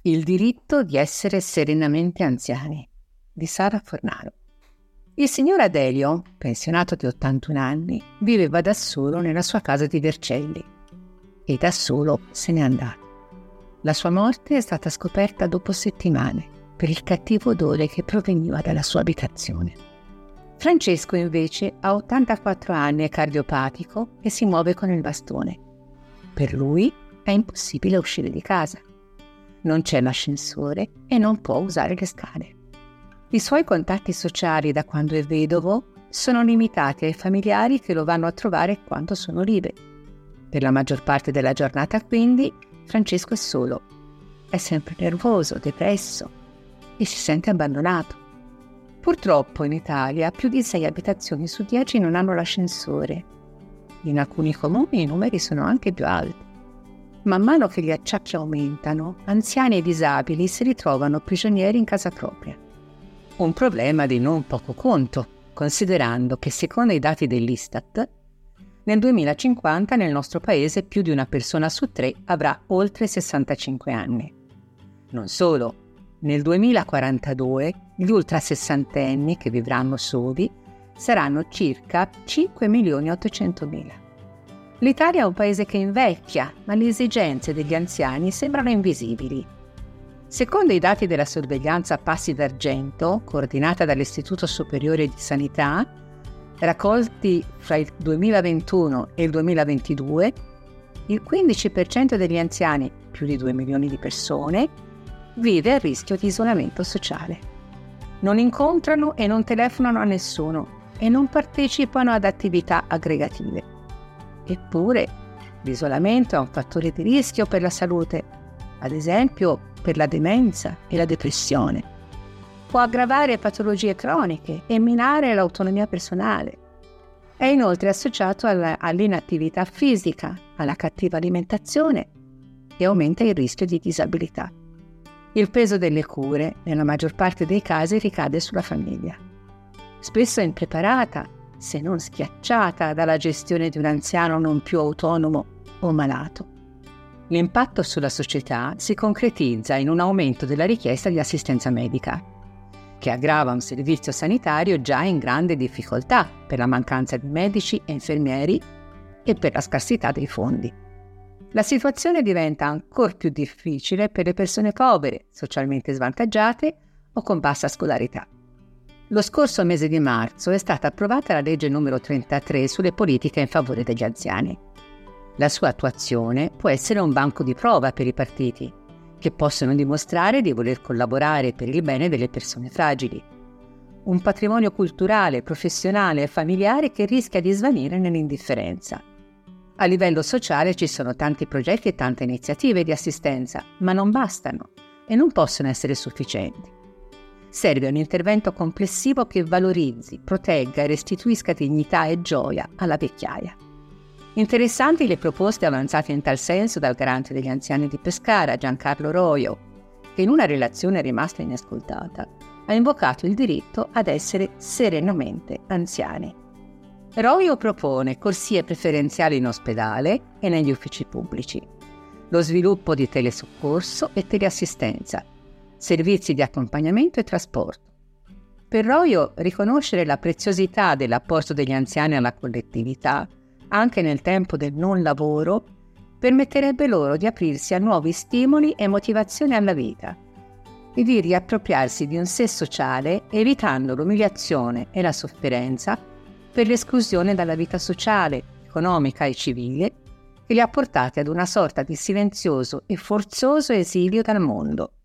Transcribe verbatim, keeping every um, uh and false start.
Il diritto di essere serenamente anziani di Sara Fornaro. Il signor Adelio, pensionato di ottantuno anni, viveva da solo nella sua casa di Vercelli e da solo se n'è andato. La sua morte è stata scoperta dopo settimane per il cattivo odore che proveniva dalla sua abitazione. Francesco invece ha ottantaquattro anni, è cardiopatico e si muove con il bastone. Per lui è impossibile uscire di casa. Non c'è l'ascensore e non può usare le scale. I suoi contatti sociali da quando è vedovo sono limitati ai familiari che lo vanno a trovare quando sono liberi. Per la maggior parte della giornata, quindi, Francesco è solo. È sempre nervoso, depresso e si sente abbandonato. Purtroppo in Italia più di sei abitazioni su dieci non hanno l'ascensore. In alcuni comuni i numeri sono anche più alti. Man mano che gli acciacchi aumentano, anziani e disabili si ritrovano prigionieri in casa propria. Un problema di non poco conto, considerando che secondo i dati dell'Istat, nel duemilacinquanta nel nostro paese più di una persona su tre avrà oltre sessantacinque anni. Non solo, nel duemilaquarantadue gli ultrasessantenni che vivranno soli saranno circa cinque milioni e ottocentomila. L'Italia è un paese che invecchia, ma le esigenze degli anziani sembrano invisibili. Secondo i dati della sorveglianza Passi d'Argento, coordinata dall'Istituto Superiore di Sanità, raccolti fra il duemilaventuno e il duemilaventidue, il quindici per cento degli anziani, più di due milioni di persone, vive a rischio di isolamento sociale. Non incontrano e non telefonano a nessuno e non partecipano ad attività aggregative. Eppure, l'isolamento è un fattore di rischio per la salute, ad esempio per la demenza e la depressione. Può aggravare patologie croniche e minare l'autonomia personale. È inoltre associato alla, all'inattività fisica, alla cattiva alimentazione e aumenta il rischio di disabilità. Il peso delle cure, nella maggior parte dei casi, ricade sulla famiglia. Spesso è impreparata, se non schiacciata dalla gestione di un anziano non più autonomo o malato. L'impatto sulla società si concretizza in un aumento della richiesta di assistenza medica, che aggrava un servizio sanitario già in grande difficoltà per la mancanza di medici e infermieri e per la scarsità dei fondi. La situazione diventa ancora più difficile per le persone povere, socialmente svantaggiate o con bassa scolarità. Lo scorso mese di marzo è stata approvata la legge numero trentatré sulle politiche in favore degli anziani. La sua attuazione può essere un banco di prova per i partiti, che possono dimostrare di voler collaborare per il bene delle persone fragili. Un patrimonio culturale, professionale e familiare che rischia di svanire nell'indifferenza. A livello sociale ci sono tanti progetti e tante iniziative di assistenza, ma non bastano e non possono essere sufficienti. Serve un intervento complessivo che valorizzi, protegga e restituisca dignità e gioia alla vecchiaia. Interessanti le proposte avanzate in tal senso dal garante degli anziani di Pescara, Giancarlo Roio, che in una relazione rimasta inascoltata ha invocato il diritto ad essere serenamente anziani. Roio propone corsie preferenziali in ospedale e negli uffici pubblici, lo sviluppo di telesoccorso e teleassistenza, servizi di accompagnamento e trasporto. Per Roio, riconoscere la preziosità dell'apporto degli anziani alla collettività, anche nel tempo del non lavoro, permetterebbe loro di aprirsi a nuovi stimoli e motivazioni alla vita e di riappropriarsi di un sé sociale, evitando l'umiliazione e la sofferenza per l'esclusione dalla vita sociale, economica e civile che li ha portati ad una sorta di silenzioso e forzoso esilio dal mondo.